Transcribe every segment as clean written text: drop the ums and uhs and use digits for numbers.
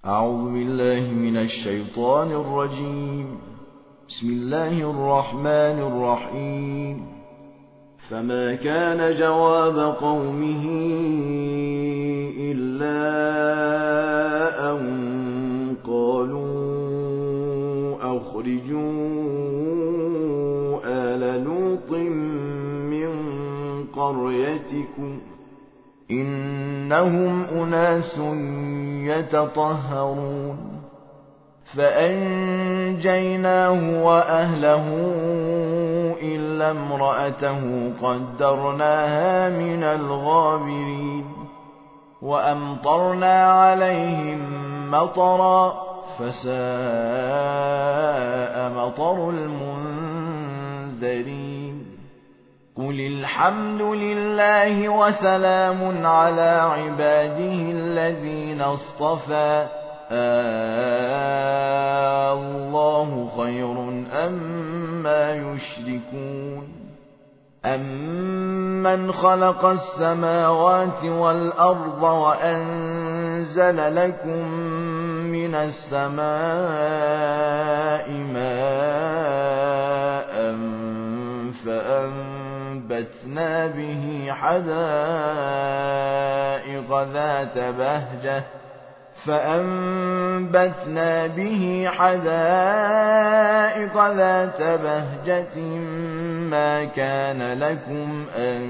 أعوذ بالله من الشيطان الرجيم. بسم الله الرحمن الرحيم. فما كان جواب قومه إلا أن قالوا أخرجوا آل لوط من قريتكم إنهم أناس يتطهرون. فأنجيناه وأهله إلا امرأته قدرناها من الغابرين. وأمطرنا عليهم مطرا فساء مطر المنذرين. قل الحمد لله وسلام على عباده الذين اصطفى الله خير أما يشركون. أمن خلق السماوات والأرض وأنزل لكم من السماء ماء فأنبتنا به حدائق ذات بهجة ما كان لكم أن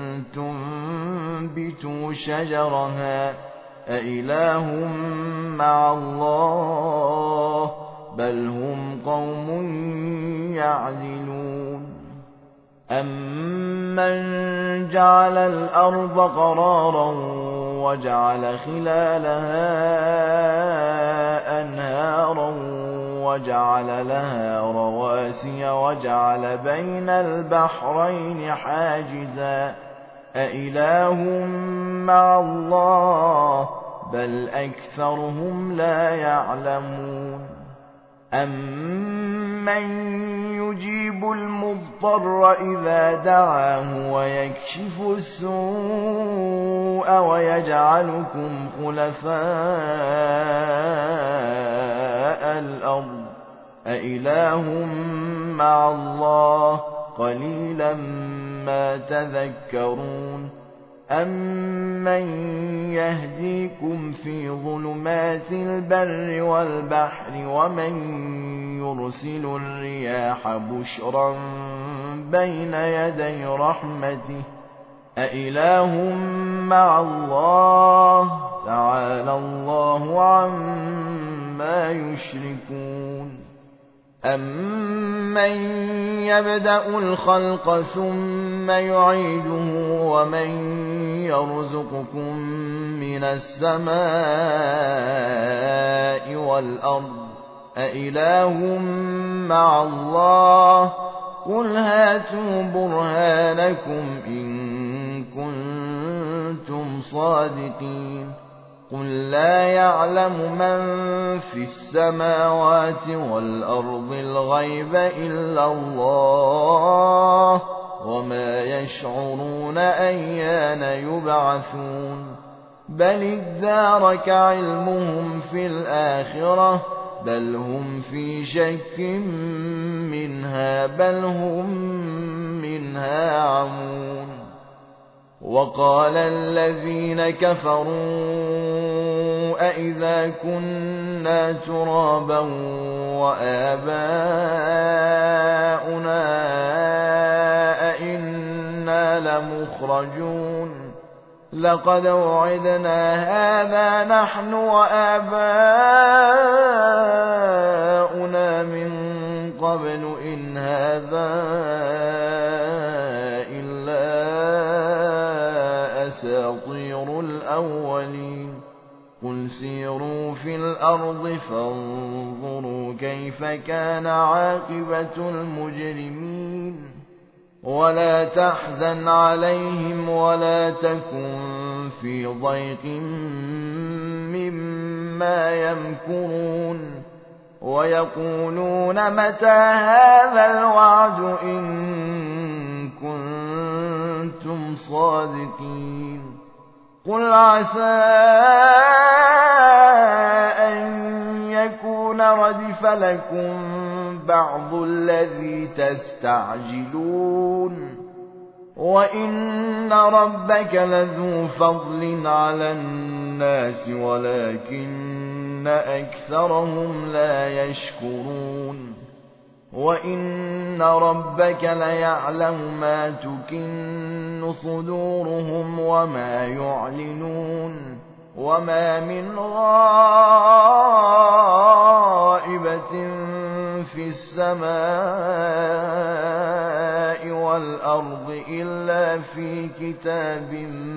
تنبتوا شجرها أإله مع الله بل هم قوم يعدلون. أمن جعل الأرض قرارا وجعل خلالها أنهارا وجعل لها رواسي وجعل بين البحرين حاجزا أإله مع الله بل أكثرهم لا يعلمون. أمن يجيب المضطر إذا دعاه ويكشف السوء ويجعلكم خلفاء الأرض أإله مع الله قليلا ما تذكرون. أمن يهديكم في ظلمات البر والبحر ومن يرسل الرياح بشرا بين يدي رحمته أإله مع الله تعالى الله عما يشركون. أمن يبدأ الخلق ثم يعيده ومن يرزقكم من السماء والأرض أإله مع الله قل هاتوا برهانكم إن كنتم صادقين. قل لا يعلم من في السماوات والأرض الغيب إلا الله وما يشعرون أيان يبعثون. بل ادارك علمهم في الآخرة بل هم في شك منها بل هم منها عمون. وقال الذين كفروا أئذا كنا ترابا وآباؤنا أئنا لمخرجون لقد وعدنا هذا نحن وآباؤنا من قبل إن هذا إلا أساطير الأولين. قل سيروا في الأرض فانظروا كيف كان عاقبة المجرمين. ولا تحزن عليهم ولا تكن في ضيق مما يمكرون. ويقولون متى هذا الوعد إن كنتم صادقين. قل عسى أن تستعجلون ردف لكم بعض الذي تستعجلون وإن ربك لذو فضل على الناس ولكن أكثرهم لا يشكرون وإن ربك ليعلم ما تكن صدورهم وما يعلنون وما من غائبة في السماء والأرض إلا في كتاب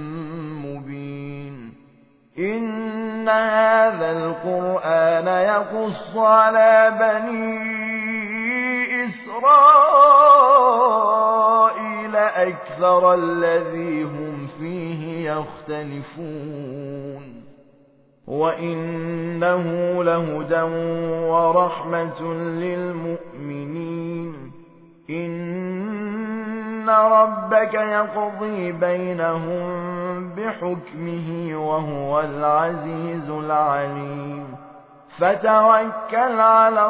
مبين إن هذا القرآن يقص على بني إسرائيل أكثر الذي هم فيه يختلفون وإنه لهدى ورحمة للمؤمنين إن ربك يقضي بينهم بحكمه وهو العزيز العليم فتوكل على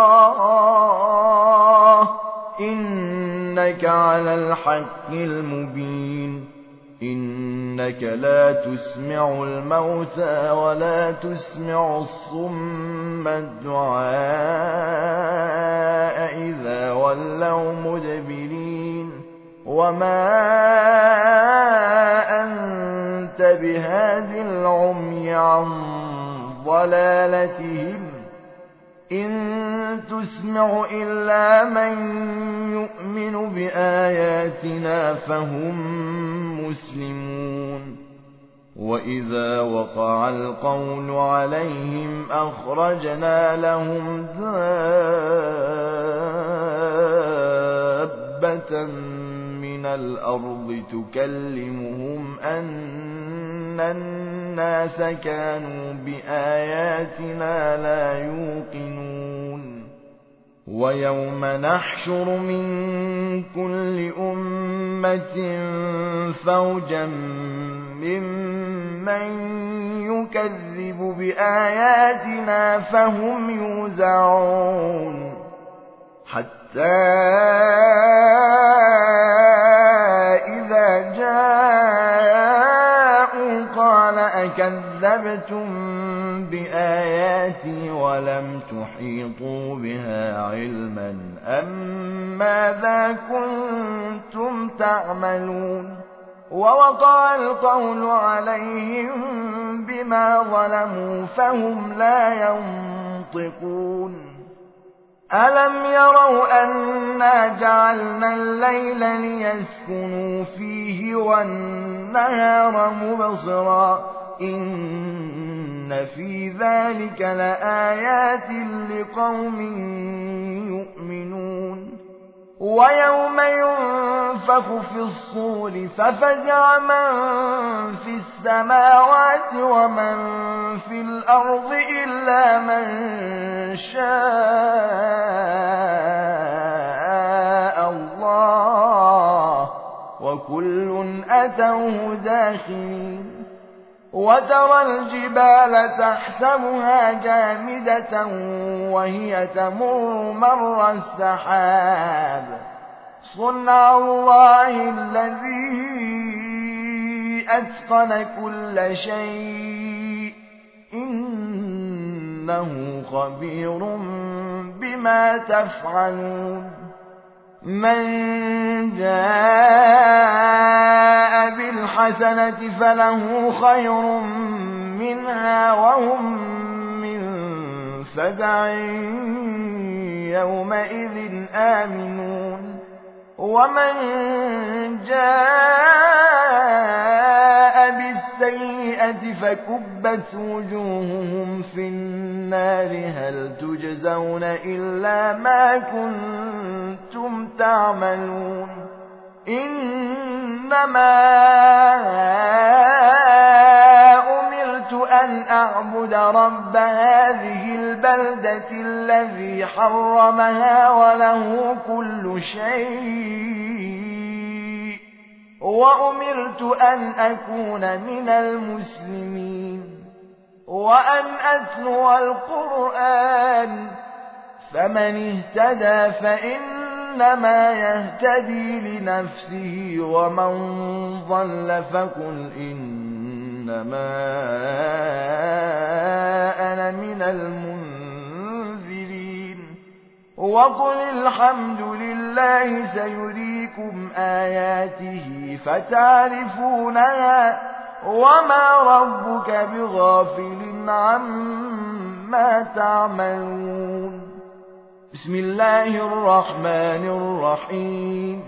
الله إنك على الحق المبين إنك لا تسمع الموتى ولا تسمع الصم الدعاء إذا ولوا مدبرين وما أنت بهاد العمي عن ضلالتهم إن تسمع إلا من يؤمن بآياتنا فهم مسلمون وإذا وقع القول عليهم أخرجنا لهم دابة من الأرض تكلمهم أن الناس كانوا بآياتنا لا يوقنون ويوم نحشر من كل أمة فوجا ممن يكذب بآياتنا فهم يوزعون حتى إذا جاءوا قال أكذبتم بآياتي ولم تحيطوا بها علما أم ماذا كنتم تعملون ووقع القول عليهم بما ظلموا فهم لا ينطقون ألم يروا أنا جعلنا الليل ليسكنوا فيه والنهار مبصرا إن في ذلك لآيات لقوم يؤمنون ويوم ينفخ في الصور ففزع من في السماوات ومن في الأرض إلا من شاء الله وكل أتوه داخلين وترى الجبال تحسبها جامدة وهي تمر مر السحاب صنع الله الذي أتقن كل شيء إنه خبير بما تفعلون من جاء بالحسنة فله خير منها وهم من فزع يومئذ آمنون ومن جاء بالسيئة فكبت وجوههم في النار هل تجزون إلا ما كنتم تعملون إنما أمرت أن أعبد رب هذه البلدة الذي حرمها وله كل شيء وأمرت أن أكون من المسلمين وأن أتلو القرآن فمن اهتدى فإنما يهتدي لنفسه ومن ضل فقل إنما أنا من المنذرين وقل الحمد لله سيريكم آياته فتعرفونها وما ربك بغافل عما تعملون بسم الله الرحمن الرحيم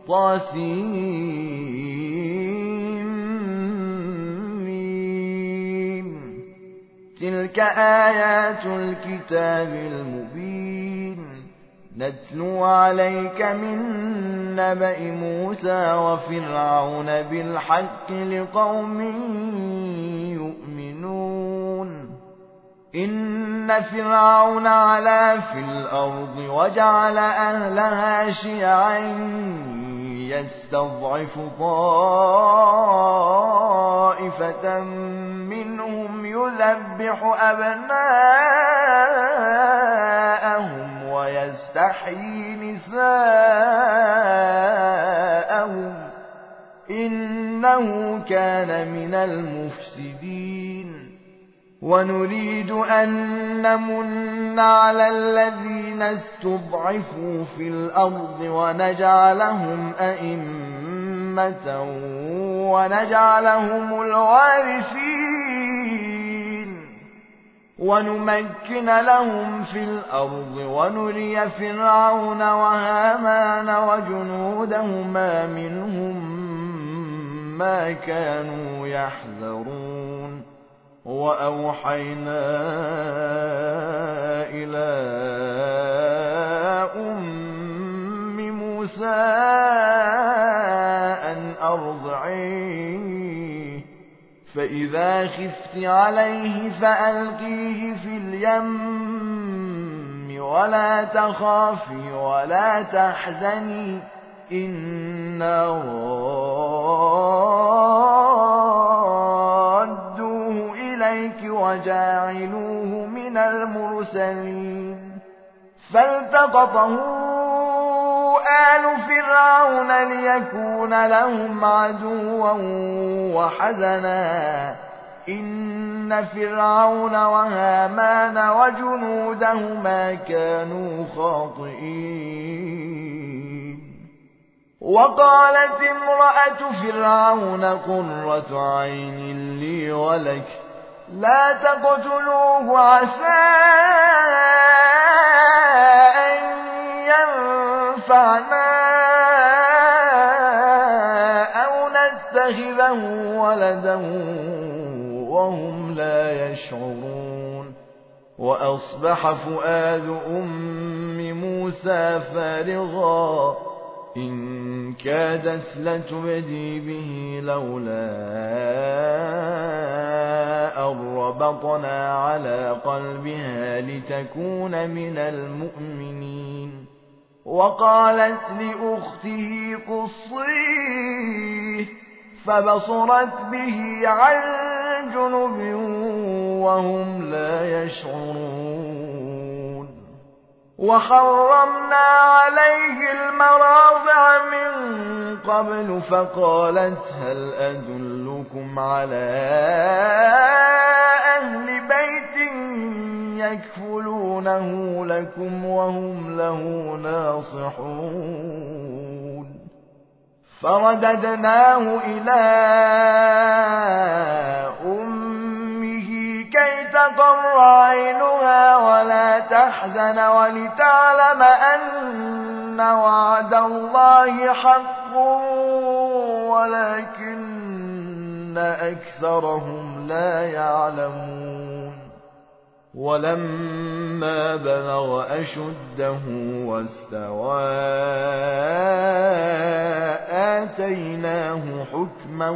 طاسيم تلك آيات الكتاب المبين نتلو عليك من نبأ موسى وفرعون بالحق لقوم يؤمنون إن فرعون علا في الأرض وجعل أهلها شيعا يستضعف طائفة منهم يذبح أبناءهم ويستحيي نساءهم إنه كان من المفسدين ونريد أن نمن على الذين استضعفوا في الأرض ونجعلهم أئمة ونجعلهم الوارثين ونمكن لهم في الأرض ونري فرعون وهامان وجنودهما منهم ما كانوا يحذرون وأوحينا إلى أم موسى أن أرضعيه فإذا خفت عليه فألقيه في اليم ولا تخافي ولا تحزني إنا رادوه إليك وجاعلوه من المرسلين فالتقطه آل فرعون ليكون لهم عدوا وحزنا إن فرعون وهامان وجنودهما كانوا خاطئين وقالت امرأة فرعون قرة عين لي ولك لا تقتلوه عسى أن ينفعنا أو نتخذه ولدا وهم لا يشعرون وأصبح فؤاد أم موسى فارغا إن كادت لتبدي به لولا أن ربطنا على قلبها لتكون من المؤمنين وقالت لأخته قصيه فبصرت به عن جنب وهم لا يشعرون وحرمنا عليه المراضع من قبل فقالت هل أدلكم على أهل بيت يكفلونه لكم وهم له ناصحون فرددناه إلى أمه كي تقر عينها ولا تحزن ولتعلم أن وعد الله حق ولكن أكثرهم لا يعلمون ولما بلغ أشده واستوى آتيناه حكما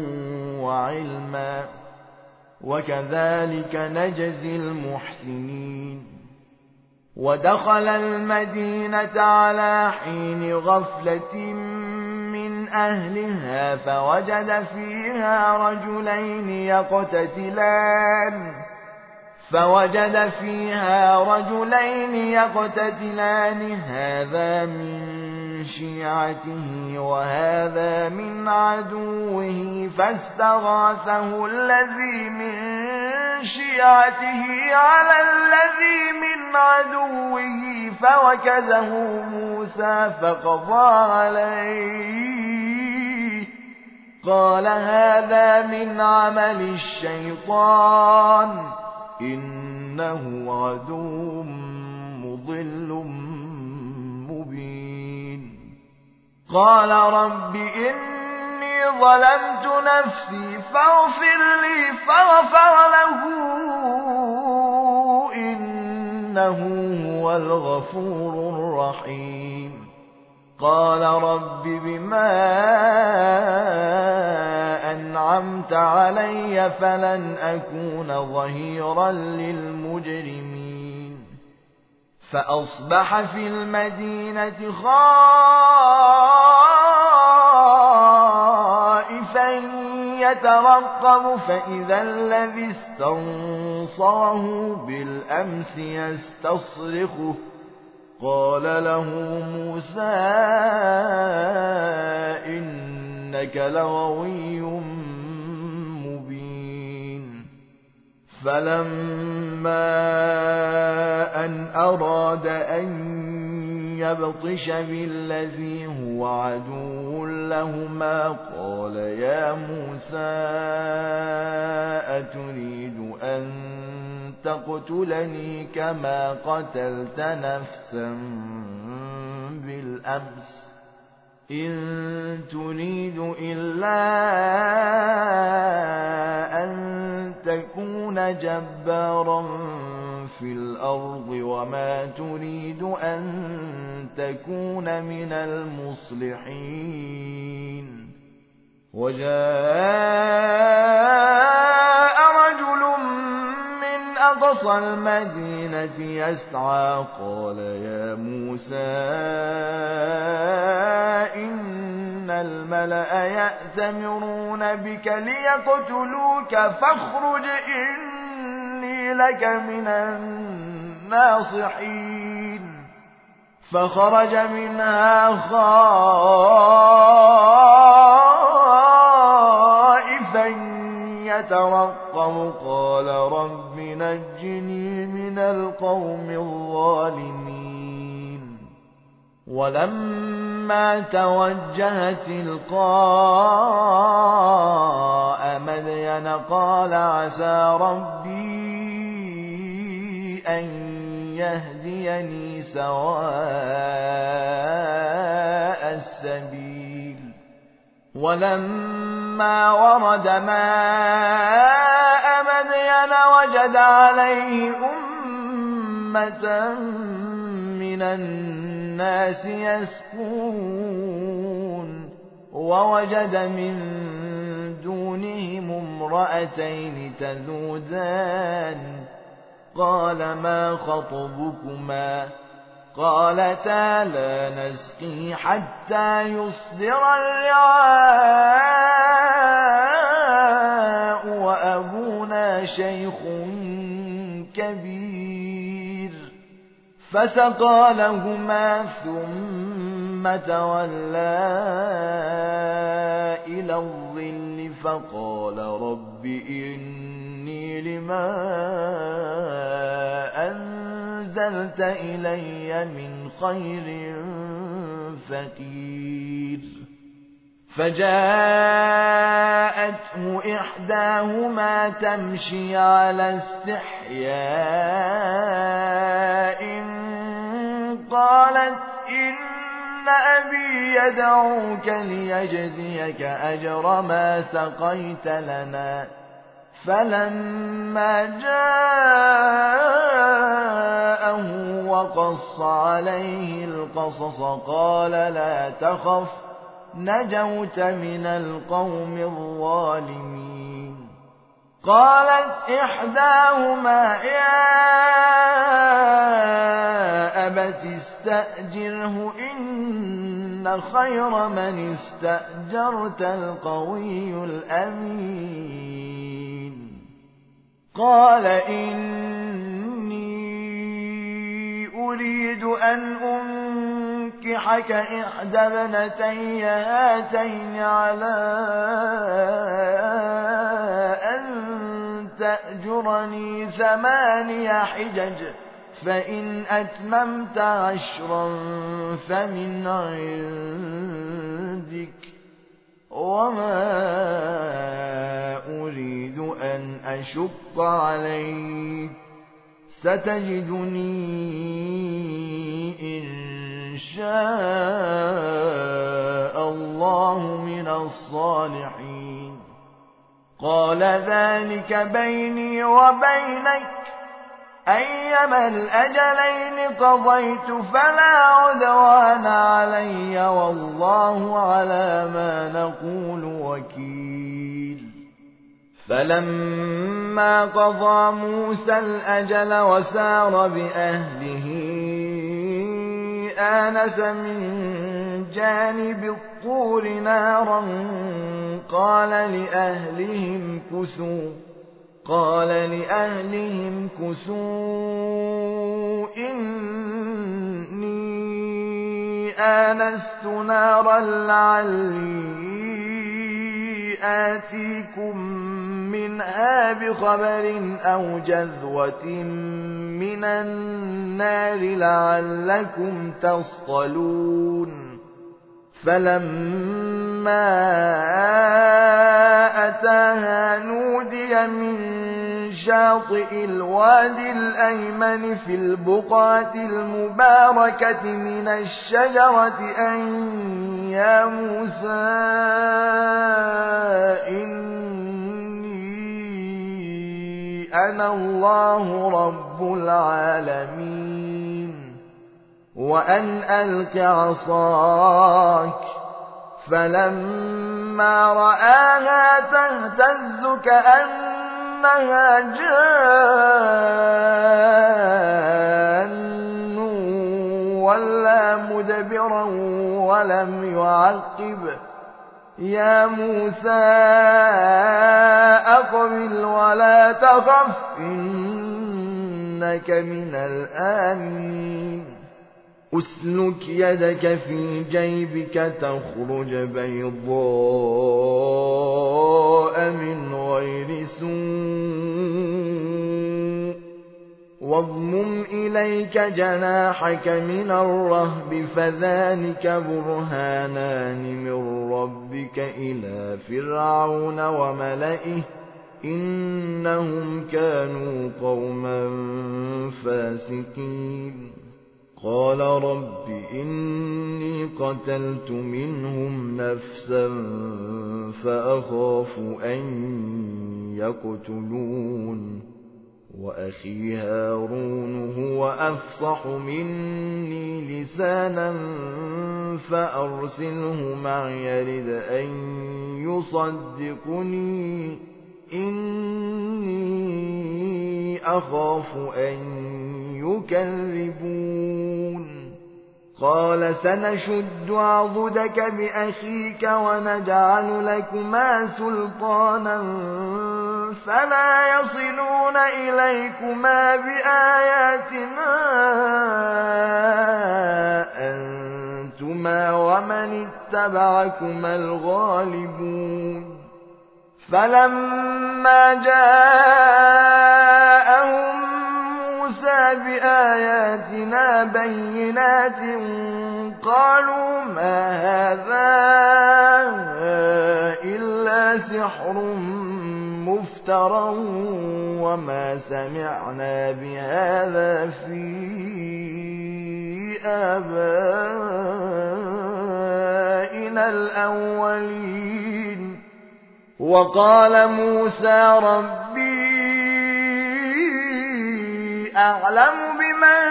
وعلما وكذلك نجزي المحسنين ودخل المدينة على حين غفلة من أهلها فوجد فيها رجلين يقتتلان فوجد فيها رجلين يقتتلان هذا من شيعته وهذا من عدوه فاستغاثه الذي من شيعته على الذي من عدوه فوكزه موسى فقضى عليه قال هذا من عمل الشيطان إنه عدو مضل مبين قال رب إني ظلمت نفسي فاغفر لي فغفر له إنه هو الغفور الرحيم قال رب بما أنعمت علي فلن أكون ظهيرا للمجرمين فأصبح في المدينة خائفا يترقب فإذا الذي استنصره بالأمس يستصرخه قال له موسى إنك لغوي مبين فلما أن أراد أن يبطش بالذي هو عدو لهما قال يا موسى أتريد أن تقتلني كما قتلت نفسا بالأمس إن تريد إلا أن تكون جبارا في الأرض وما تريد أن تكون من المصلحين وجاء رجل من أقصى المدينة يسعى قال يا موسى إن الملأ يأتمرون بك ليقتلوك فاخرج إني لك من الناصحين فخرج منها خائفا يترقب قال رب نجني من القوم الظالمين ولما توجه تلقاء مدين قال عسى ربي أن يهديني سواء السبيل ولما ورد ماء مدين وجد عليه أمة من الناس يسقون ووجد من دونهم امرأتين تذودان قال ما خطبكما قالتا لا نسقي حتى يصدر الرعاء وأبونا شيخ كبير فسقى لهما ثم تولى إلى الظل فقال رب إني لما أنزلت إلي من خير فقير فجاءته إحداهما تمشي على استحياء قالت إن أبي يدعوك ليجزيك أجر ما سقيت لنا فلما جاءه وقص عليه القصص قال لا تخف نجوت من القوم الظالمين قالت إحداهما يا أبت استأجره إن خير من استأجرت القوي الأمين قال إن أريد أن أنكحك إحدى ابنتي هاتين على أن تأجرني 8 حجج فإن أتممت 10 فمن عندك وما أريد أن أشق عليك ستجدني إن شاء الله من الصالحين. قال ذلك بيني وبينك أيما الأجلين قضيت فلا عدوان علي والله على ما نقول وكيل. فلما قضى موسى الأجل وسار بأهله آنس من جانب الطور نارا قال لأهلهم كثوا إني آنست نارا لعلي آتيكم منها بخبر أو جذوة من النار لعلكم تصطلون. فلما أتاها نودي من شاطئ الوادي الأيمن في البقعة المباركة من الشجرة أن يا موسى إني أنا الله رب العالمين وأن ألق عصاك. فلما رآها تهتز كأنها جان ولا مدبرا ولم يعقب يا موسى أقبل ولا تخف إنك من الآمنين. أسلك يدك في جيبك تخرج بيضاء من غير سوء واضمم إليك جناحك من الرهب فذلك برهانان من ربك إلى فرعون وملئه إنهم كانوا قوما فاسقين. قال رب إني قتلت منهم نفسا فأخاف أن يقتلون وأخي هارون هو أفصح مني لسانا فأرسله معي يرد أن يصدقني إني أخاف أن يكذبون. قال سنشد عضدك بأخيك ونجعل لكما سلطانا فلا يصلون إليكما بآياتنا أنتما ومن اتبعكما الغالبون. فلما جاءهم موسى بآياتنا بينات قالوا ما هذا إلا سحر مفترى وما سمعنا بهذا في آبائنا الأولين. وقال موسى ربي أعلم بمن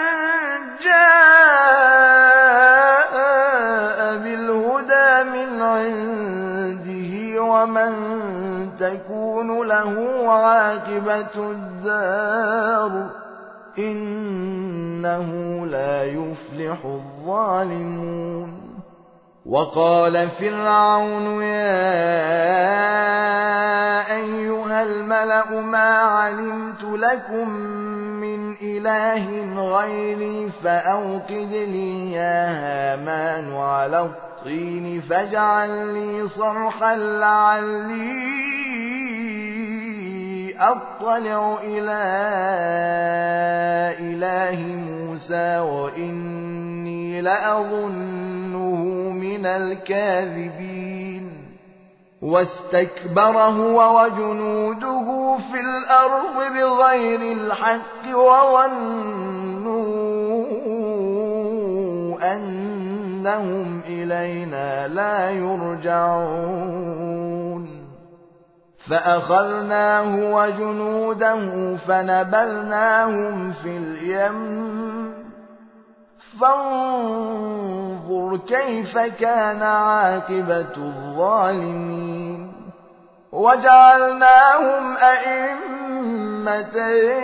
جاء بالهدى من عنده ومن تكون له عاقبة الدار إنه لا يفلح الظالمون. وقال فرعون يا أيها الملأ ما علمت لكم من إله غيري فأوقد لي يا هامان على الطين فاجعل لي صرحا لعلي أطلع إلى إله موسى وإني لأظنه من الكاذبين واستكبر هو وجنوده في الأرض بغير الحق وظنوا أنهم إلينا لا يرجعون فأخذناه وجنوده فنبذناهم في اليم فانظر كيف كان عاقبة الظالمين وجعلناهم أئمة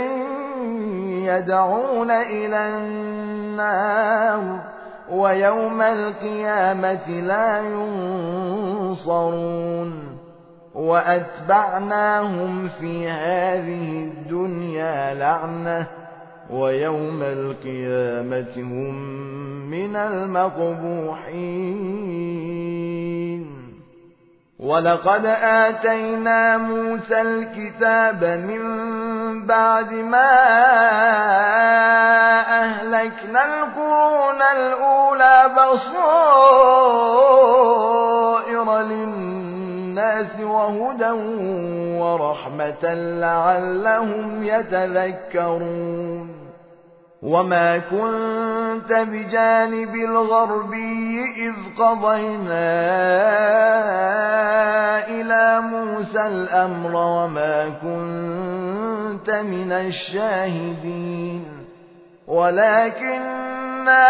يدعون إلى النار ويوم القيامة لا ينصرون وأتبعناهم في هذه الدنيا لعنة ويوم القيامة هم من المقبوحين ولقد آتينا موسى الكتاب من بعد ما أهلكنا القرون الأولى بصائر للناس وهدى ورحمة لعلهم يتذكرون وما كنت بجانب الغربي إذ قضينا إلى موسى الأمر وما كنت من الشاهدين ولكننا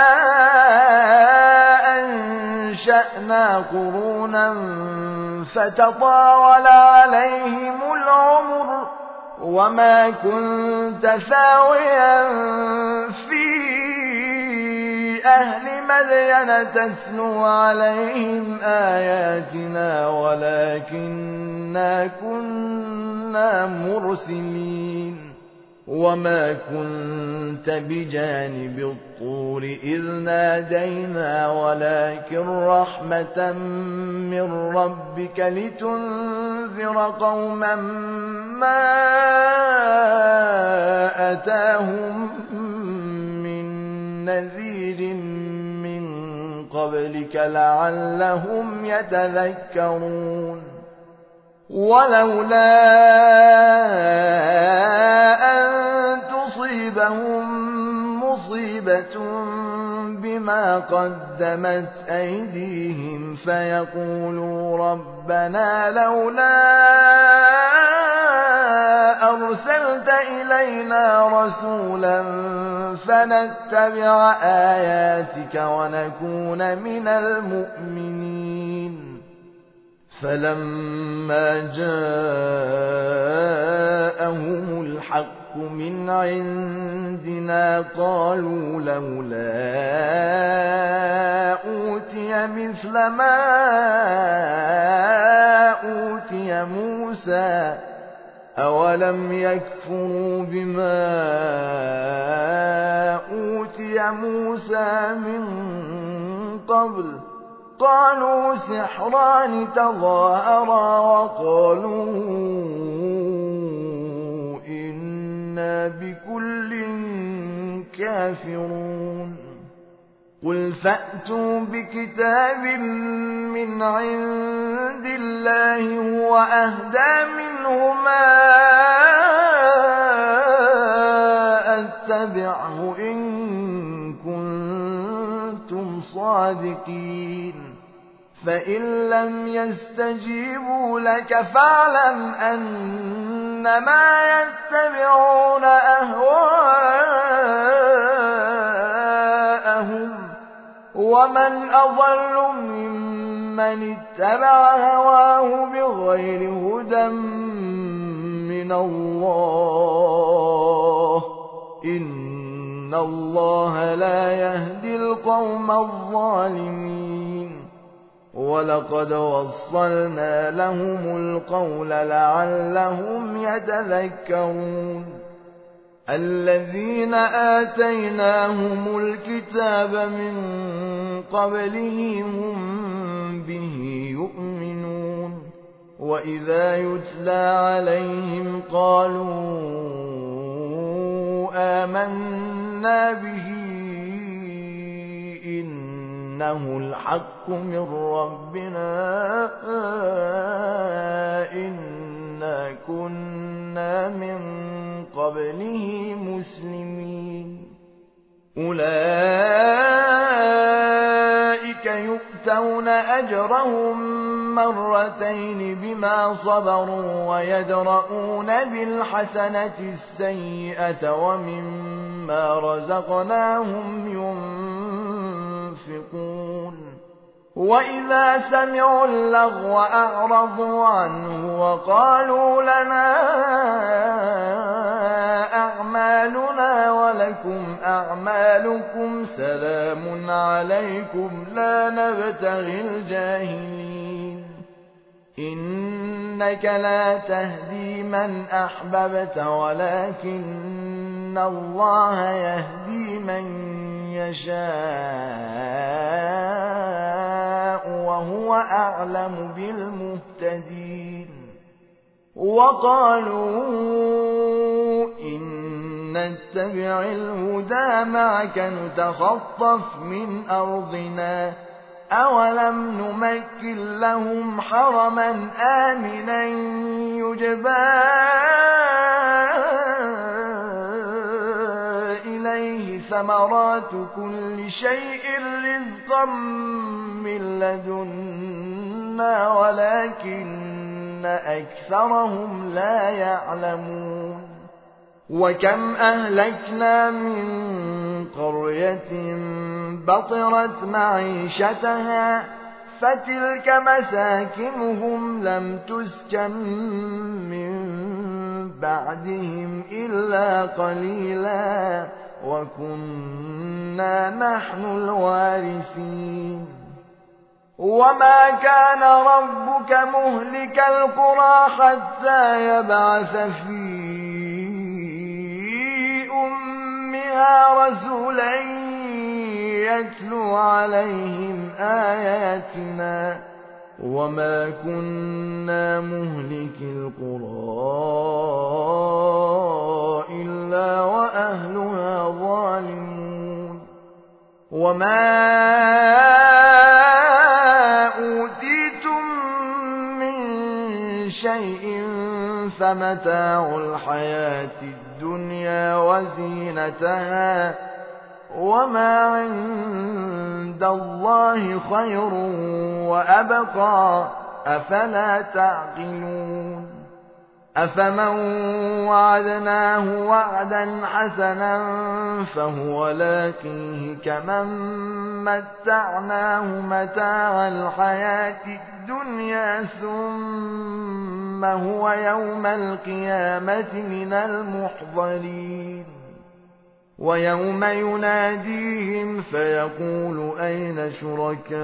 أنشأنا قرونا فتطاول عليهم العمر وما كنت ثاويا في أهل مدين تتلو عليهم آياتنا ولكننا كنا مرسلين وما كنت بجانب الطور إذ نادينا ولكن رحمة من ربك لتنذر قوما ما أتاهم من نذير من قبلك لعلهم يتذكرون ولولا أن تصيبهم مصيبة بما قدمت أيديهم فيقولوا ربنا لولا أرسلت إلينا رسولا فنتبع آياتك ونكون من المؤمنين فلما جاءهم الحق من عندنا قالوا لولا أوتي مثل ما أوتي موسى أولم يكفروا بما أوتي موسى من قبل قالوا سحران تظاهرا وقالوا إنا بكل كافرون قل فأتوا بكتاب من عند الله هو أهدى منهما أتبعه إن كنتم صادقين فإن لم يستجيبوا لك فاعلم أنما يتبعون أهواءهم ومن أضل ممن اتبع هواه بغير هدى من الله إن الله لا يهدي القوم الظالمين ولقد وصلنا لهم القول لعلهم يتذكرون الذين آتيناهم الكتاب من قبله هم به يؤمنون وإذا يتلى عليهم قالوا آمنا به إنه الحق من ربنا إنا كنا من قبله مسلمين أولئك يؤتون أجرهم مرتين بما صبروا ويدرؤون بالحسنة السيئة ومما رزقناهم ينفقون وإذا سمعوا اللغو أعرضوا عنه وقالوا لنا أعمالنا ولكم أعمالكم سلام عليكم لا نبتغي الجاهلين إنك لا تهدي من أحببت ولكن الله يهدي من يشاء وهو أعلم بالمهتدين وقالوا إن نتبع الهدى معك نتخطف من أرضنا أولم نمكن لهم حرما آمنا يجبى إليه ثمرات كل شيء رزقا من لدنا ولكن أكثرهم لا يعلمون وكم أهلكنا من قرية بطرت معيشتها فتلك مساكنهم لم تسكن من بعدهم إلا قليلا وكنا نحن الوارثين وما كان ربك مهلك القرى حتى يبعث في أمها رسولا يتلو عليهم آياتنا وما كنا مهلك القرى إلا وأهلها ظالمون وما أوتيتم من شيء فمتاع الحياة الدنيا وزينتها وما عند الله خير وأبقى أفلا تعقلون أفمن وعدناه وعدا حسنا فهو لاقيه كمن متعناه متاع الحياة الدنيا ثم هو يوم القيامة من المحضرين ويوم يناديهم فيقول أين شركائي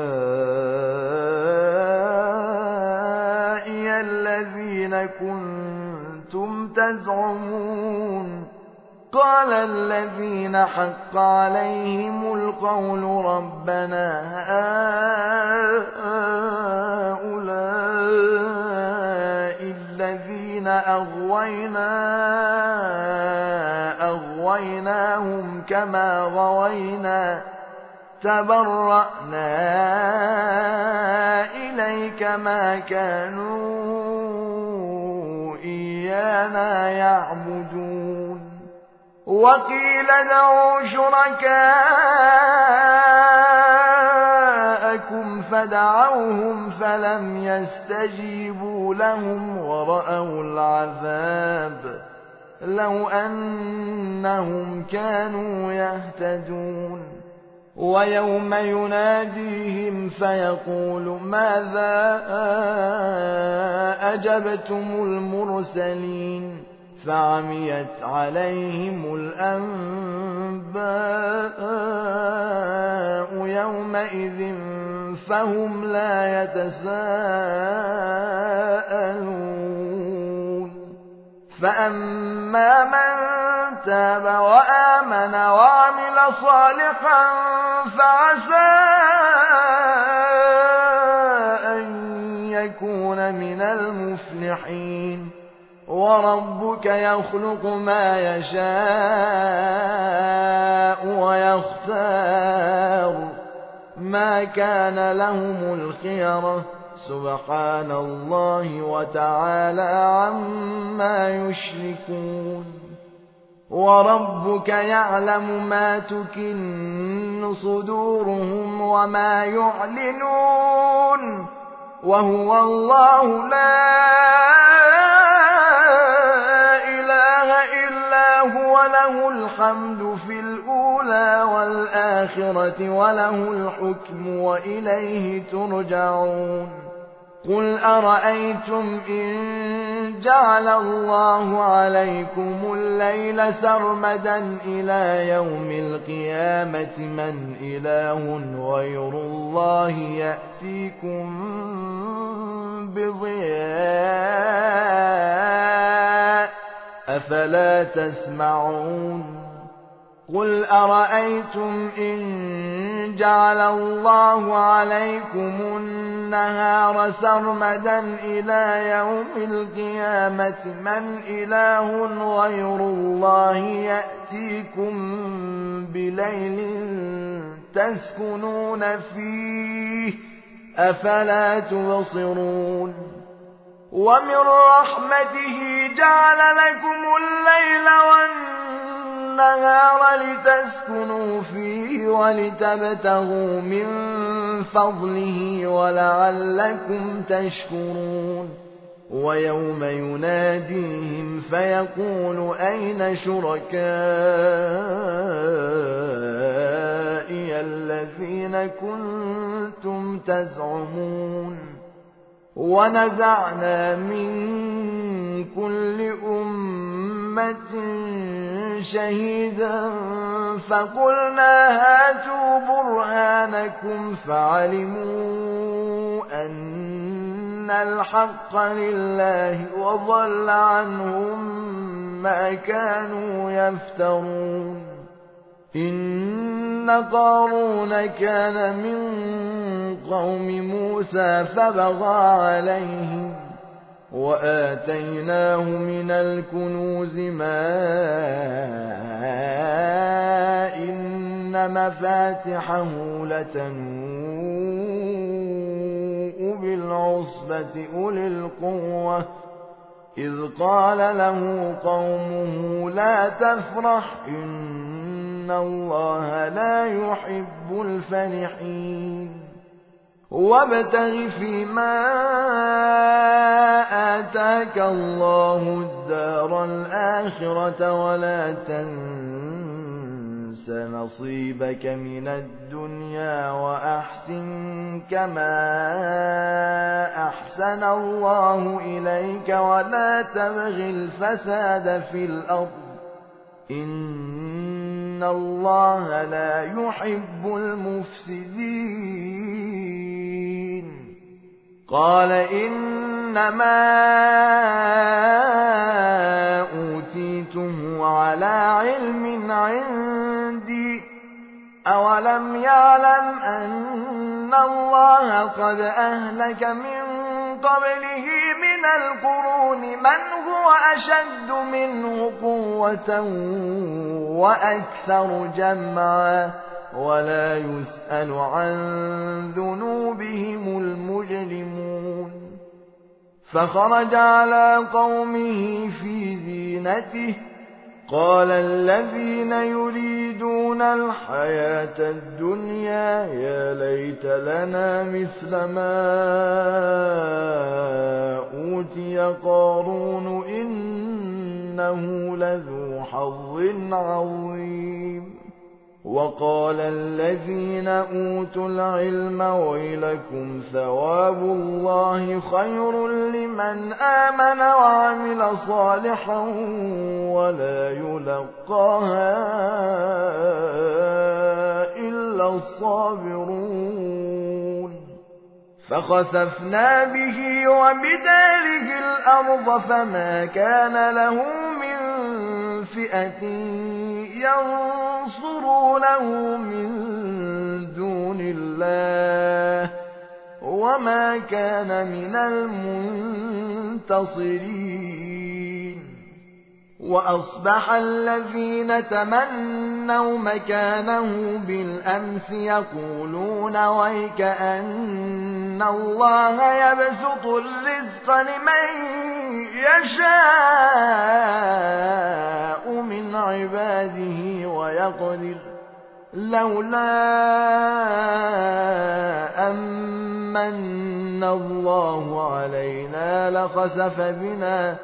الذين كنتم تزعمون قال الذين حق عليهم القول ربنا هؤلاء الذين أغويناهم كما غوينا تبرأنا إليك ما كانوا إيانا يعبدون وقيل ادعوا شركاءكم فدعوهم فلم يستجيبوا لهم ورأوا العذاب لو أنهم كانوا يهتدون ويوم يناديهم فيقول ماذا أجبتم المرسلين فعميت عليهم الأنباء يومئذ فهم لا يتساءلون فأما من تاب وآمن وعمل صالحا فعسى أن يكون من المفلحين. وربك يخلق ما يشاء ويختار ما كان لهم الخيرة سبحان الله وتعالى عما يشركون. وربك يعلم ما تكن صدورهم وما يعلنون وهو الله لا إله إلا هو له الحمد في الأولى والآخرة وله الحكم وإليه ترجعون. قل أرأيتم إن جعل الله عليكم الليل سرمدا إلى يوم القيامة من إله غير الله يأتيكم بضياء أفلا تسمعون. قل أرأيتم إن جعل الله عليكم النهار سرمدا إلى يوم القيامة من إله غير الله يأتيكم بليل تسكنون فيه أفلا تبصرون. ومن رحمته جعل لكم الليل والنهار لتسكنوا فيه ولتبتغوا من فضله ولعلكم تشكرون. ويوم يناديهم فيقول أين شركائي الذين كنتم تزعمون. ونزعنا من كل أمة شهيدا فقلنا هاتوا برهانكم فعلموا أن الحق لله وضل عنهم ما كانوا يفترون. إن قارون كان من قوم موسى فبغى عليهم وآتيناه من الكنوز ما إن مفاتحه لتنوء بالعصبة أولي القوة إذ قال له قومه لا تفرح إن الله لا يحب الفرحين. وابتغ فيما آتاك الله الدار الآخرة ولا تنس نصيبك من الدنيا وأحسن كما أحسن الله إليك ولا تبغ الفساد في الأرض إن الله لا يحب المفسدين. قال إنما أوتيته على علم عندي أولم يعلم أن الله قد أهلك من قبله من القرون من هو أشد منه قوة وأكثر جمعا ولا يسأل عن ذنوبهم المجرمون. فخرج على قومه في زينته قال الذين يريدون الحياة الدنيا يا ليت لنا مثل ما أوتي قارون إنه لذو حظ عظيم. وقال الذين أوتوا العلم ويلكم ثواب الله خير لمن آمن وعمل صالحا ولا يلقاها إلا الصابرون. فخسفنا به وبداره الأرض فما كان له من فئة ينصرونه من دون الله وما كان من المنتصرين. وأصبح الذين تمنوا مكانه بالأمس يقولون ويكأن الله يبسط الرزق لمن يشاء من عباده ويقدر لولا أمن الله علينا لخسف بنا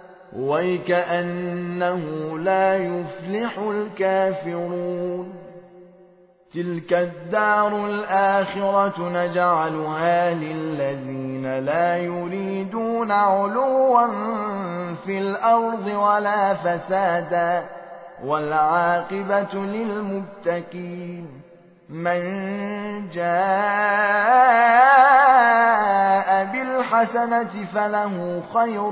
ويكأنه لا يفلح الكافرون. تلك الدار الآخرة نجعلها للذين لا يريدون علوا في الأرض ولا فسادا والعاقبة للمتقين. من جاء بالحسنة فله خير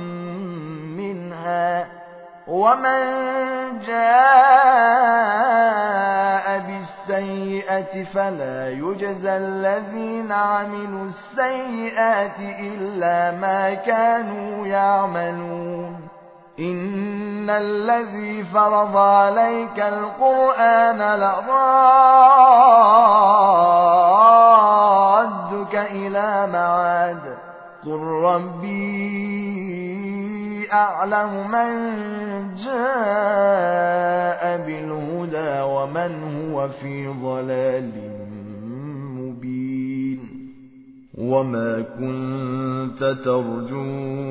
منها ومن جاء بالسيئة فلا يجزى الذين عملوا السيئات إلا ما كانوا يعملون. إن الذي فرض عليك القرآن لرادك إلى معاد قل ربي أعلم من جاء بالهدى ومن هو في ضلال مبين. وما كنت ترجو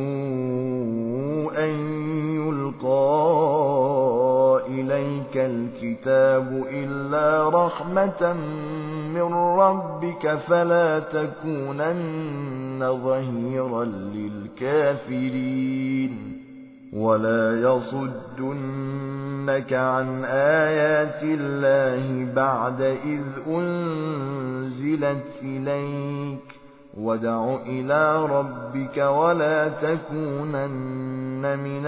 أن يلقى إليك الكتاب إلا رحمة من ربك فلا تكونن ظهيرا للكافرين. ولا يصدنك عن آيات الله بعد إذ أنزلت إليك وادع إلى ربك ولا تكونن من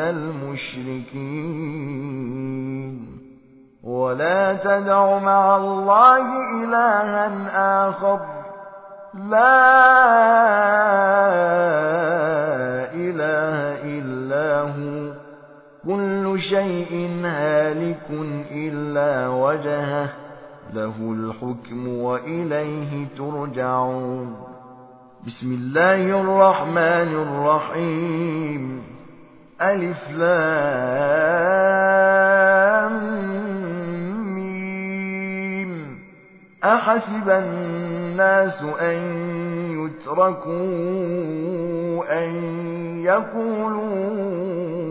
المشركين. ولا تدع مع الله إلها آخر لا إله إلا هو كل شيء هالك إلا وجهه له الحكم وإليه ترجعون. بسم الله الرحمن الرحيم. ألف لام ميم. أحسب الناس أن يتركوا أن يقولوا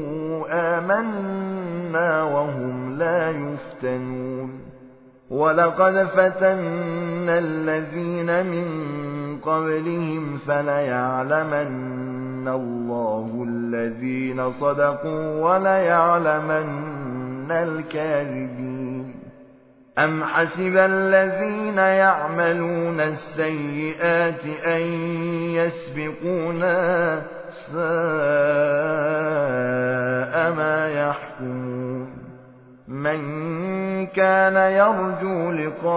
آمنا وهم لا يفتنون. ولقد فتنا الذين من قبلهم فليعلمن الله الذين صدقوا وليعلمن الكاذبين. أم حسب الذين يعملون السيئات أن يسبقونا ساء ما يحكمون. من كان يرجو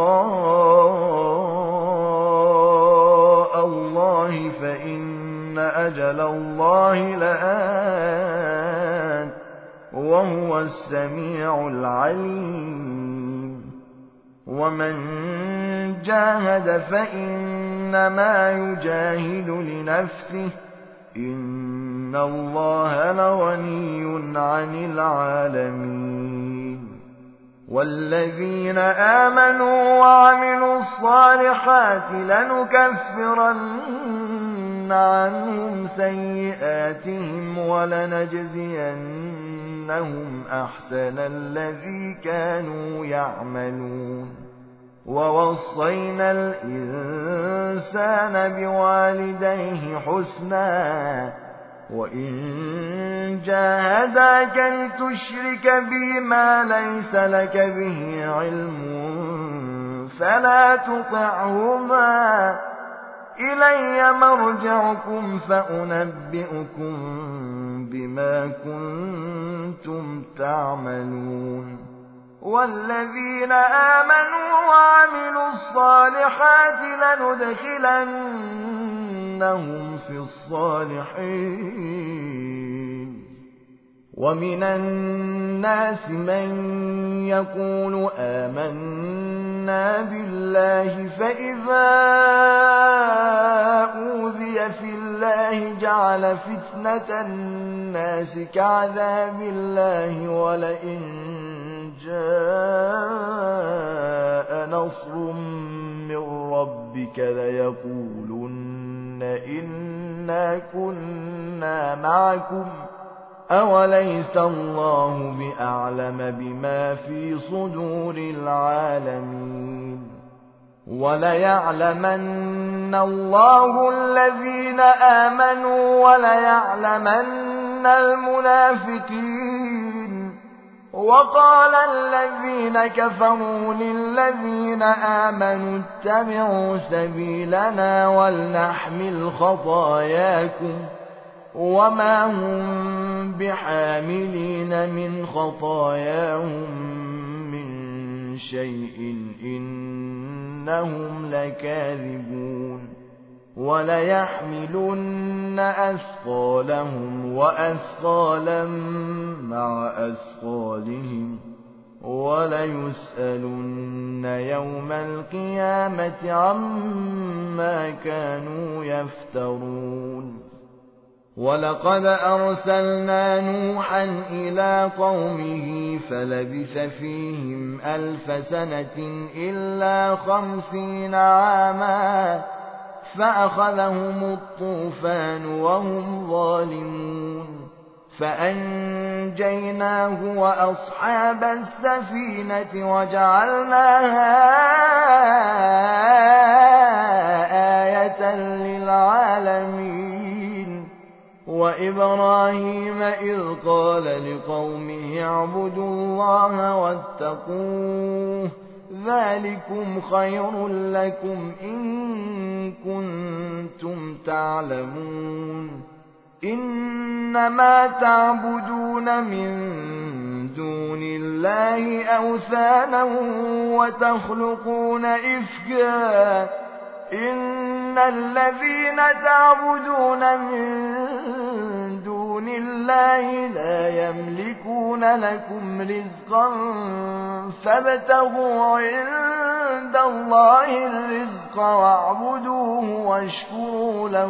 لقاء الله فإن أجل الله لآت وهو السميع العليم. ومن جاهد فإنما يجاهد لنفسه إن الله لغني عن العالمين. والذين آمنوا وعملوا الصالحات لنكفرن عنهم سيئاتهم ولنجزينهم أحسن الذي كانوا يعملون. ووصينا الإنسان بوالديه حسنا وإن جاهداك لتشرك بي ما ليس لك به علم فلا تطعهما إلي مرجعكم فأنبئكم بما كنتم تعملون والذين آمنوا وعملوا الصالحات لندخلنهم في الصالحين ومن الناس من يقول آمنا بالله فإذا أوذي في الله جعل فتنة الناس كعذاب الله ولئن جاء نصر من ربك ليقولن إنا كنا معكم أوليس الله بأعلم بما في صدور العالمين وليعلمن الله الذين آمنوا وليعلمن المنافقين وقال الذين كفروا للذين آمنوا اتبعوا سبيلنا ولنحمل خطاياكم وما هم بحاملين من خطاياهم من شيء إنهم لكاذبون وليحملن أثقالهم وأثقالا مع أثقالهم وليسألن يوم القيامة عما كانوا يفترون ولقد أرسلنا نوحا إلى قومه فلبث فيهم 1000 سنة إلا 50 عاما فأخذهم الطوفان وهم ظالمون فأنجيناه وأصحاب السفينة وجعلناها آية للعالمين وإبراهيم إذ قال لقومه اعبدوا الله واتقوه ذلكم خير لكم إن كنتم تعلمون إنما تعبدون من دون الله أوثانا وتخلقون إفكا إن الذين تعبدون من دون الله لا يملكون لكم رزقا فابتغوا عند الله الرزق واعبدوه واشكروا له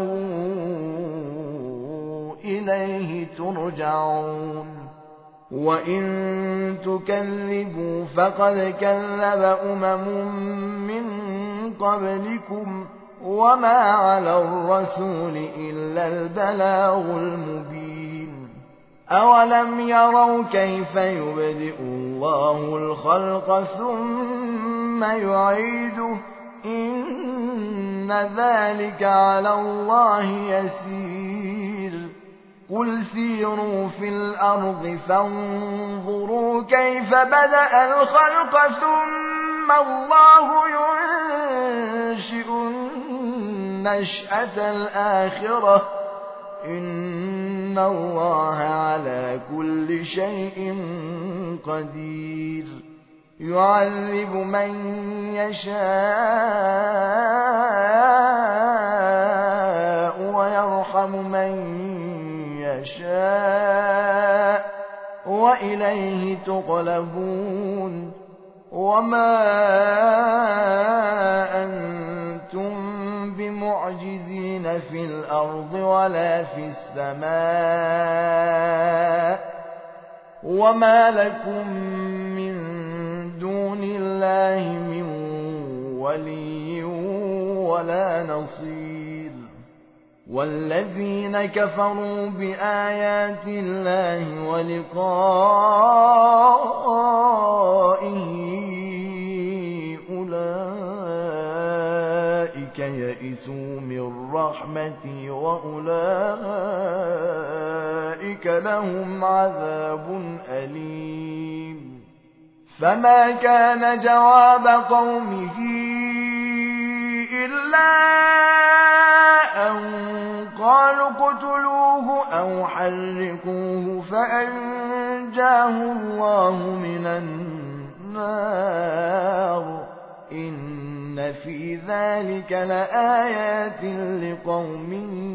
إليه ترجعون وإن تكذبوا فقد كذب من قبلكم وما على الرسول إلا البلاغ المبين أولم يروا كيف يبدئ الله الخلق ثم يعيده إن ذلك على الله يسير قل سيروا في الأرض فانظروا كيف بدأ الخلق ثم الله ينشئ النشأة الآخرة إن الله على كل شيء قدير يعذب من يشاء ويرحم من يشاء وإليه تقلبون وما أنتم بمعجزين في الأرض ولا في السماء وما لكم من دون الله من ولي ولا نصير والذين كفروا بآيات الله ولقائه أولئك يئسوا من رحمتي وأولئك لهم عذاب أليم فما كان جواب قومه إلا أن قالوا اقتلوه أو حرقوه فأنجاه الله من النار إن في ذلك لآيات لقوم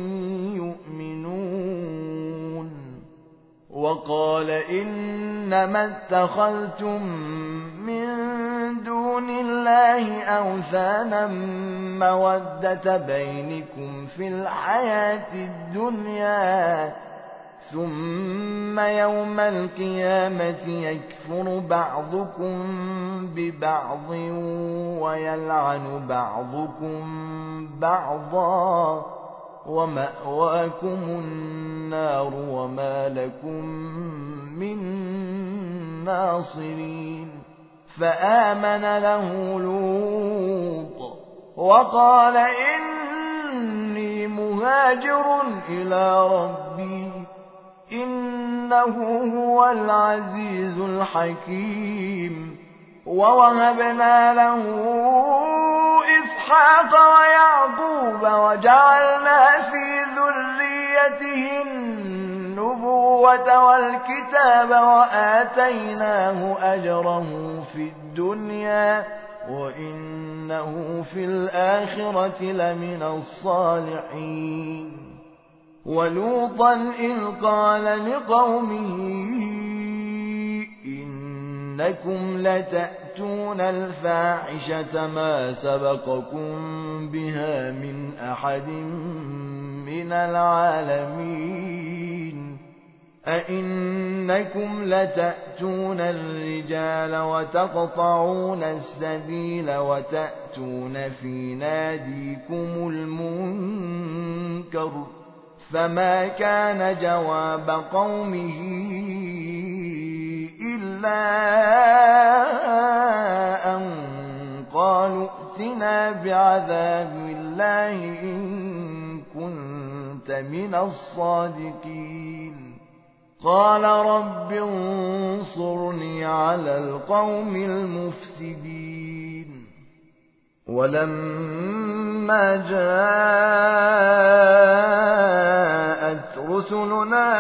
يؤمنون وقال إنما اتخذتم من دون الله أوثانا مودة بينكم في الحياة الدنيا ثم يوم القيامة يكفر بعضكم ببعض ويلعن بعضكم بعضا ومأواكم النار وما لكم من ناصرين فآمن له لوط وقال إني مهاجر إلى ربي إنه هو العزيز الحكيم ووهبنا له إسحاق ويعقوب وجعلنا في ذريته النبوة والكتاب وآتيناه أجره في الدنيا وإنه في الآخرة لمن الصالحين ولوطا إذ قال لقومه إنكم لتأتون الفاحشة ما سبقكم بها من أحد من العالمين أئنكم لتأتون الرجال وتقطعون السبيل وتأتون في ناديكم المنكر فما كان جواب قومه إلا أن قالوا ائتنا بعذاب الله إن كنت من الصادقين قال رب انصرني على القوم المفسدين ولما جاءت رسلنا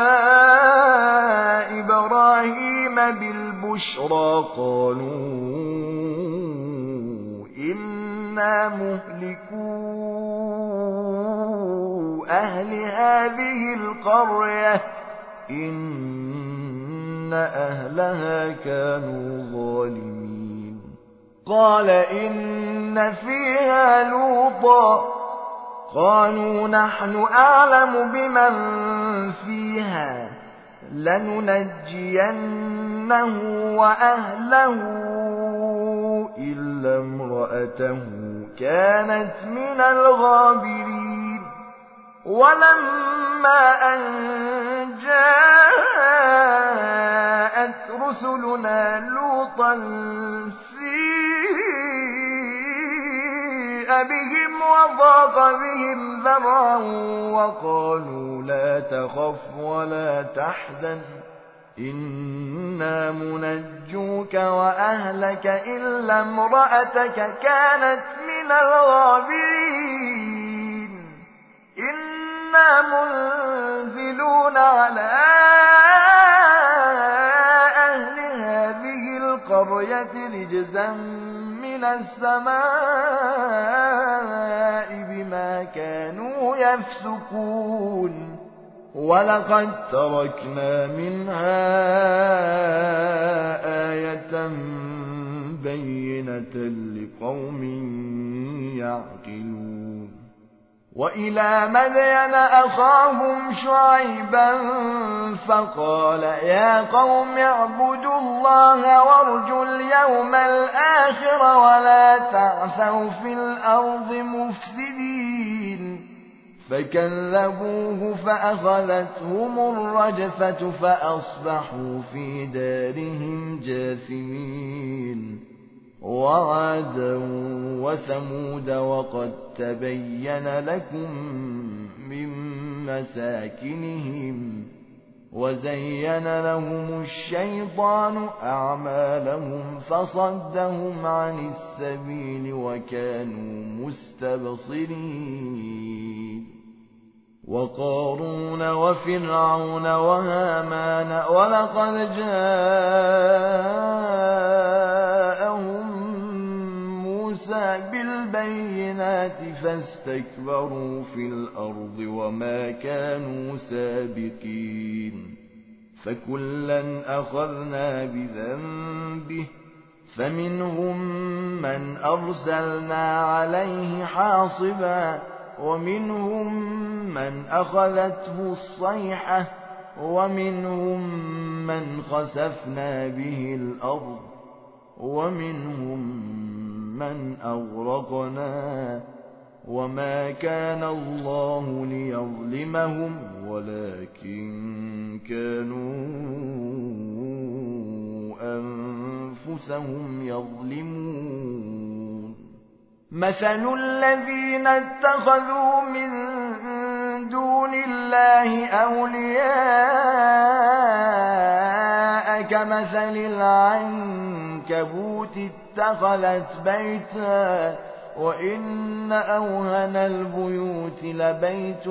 إبراهيم بالبشرى قالوا إنا مهلكو أهل هذه القرية إن أهلها كانوا ظالمين قال إن فيها لوطا قالوا نحن أعلم بمن فيها لننجينه وأهله إلا امرأته كانت من الغابرين ولما أن جاءت رسلنا لوطا سيء بهم وضاق بهم ذرعا وقالوا لا تخف ولا تحزن إنا منجوك وأهلك إلا امرأتك كانت من الغابرين إنا منزلون على أهل هذه القرية رجزا من السماء بما كانوا يفسقون ولقد تركنا منها آية بينة لقوم يعقلون وإلى مدين أخاهم شعيبا فقال يا قوم اعبدوا الله وارجوا اليوم الآخر ولا تعثوا في الأرض مفسدين فكذبوه فأخذتهم الرجفة فأصبحوا في دارهم جاثمين وعادا وثمود وقد تبين لكم من مساكنهم وزين لهم الشيطان أعمالهم فصدهم عن السبيل وكانوا مستبصرين وقارون وفرعون وهامان ولقد جاءهم موسى بالبينات فاستكبروا في الأرض وما كانوا سابقين فكلا أخذنا بذنبه فمنهم من أرسلنا عليه حاصبا ومنهم من أخذته الصيحة ومنهم من خسفنا به الأرض ومنهم من أغرقنا وما كان الله ليظلمهم ولكن كانوا أنفسهم يظلمون مثل الذين اتخذوا من دون الله أولياء كمثل العنكبوت اتخذت بيتا وإن أوهن البيوت لبيت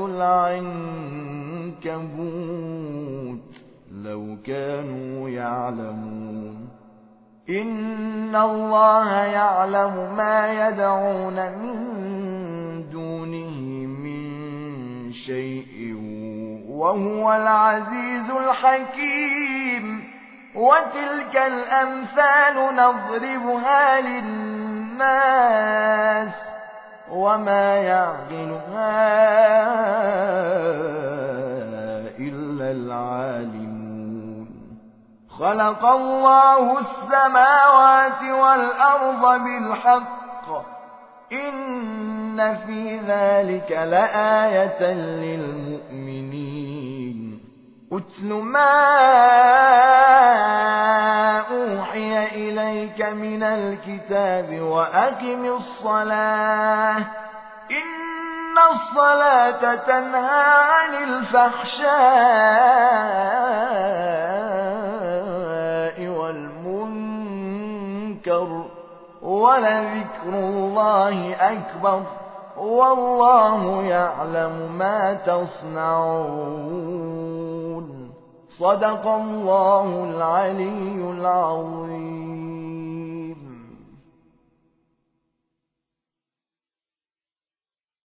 العنكبوت لو كانوا يعلمون إن الله يعلم ما يدعون من دونه من شيء وهو العزيز الحكيم وتلك الأمثال نضربها للناس وما يعقلها إلا العالمون خلق الله السماوات والأرض بالحق إن في ذلك لآية للمؤمنين أتل ما أوحي إليك من الكتاب وأقم الصلاة إن الصلاة تنهى عن الفحشاء والمنكر ولذكر الله أكبر والله يعلم ما تصنعون صدق الله العلي العظيم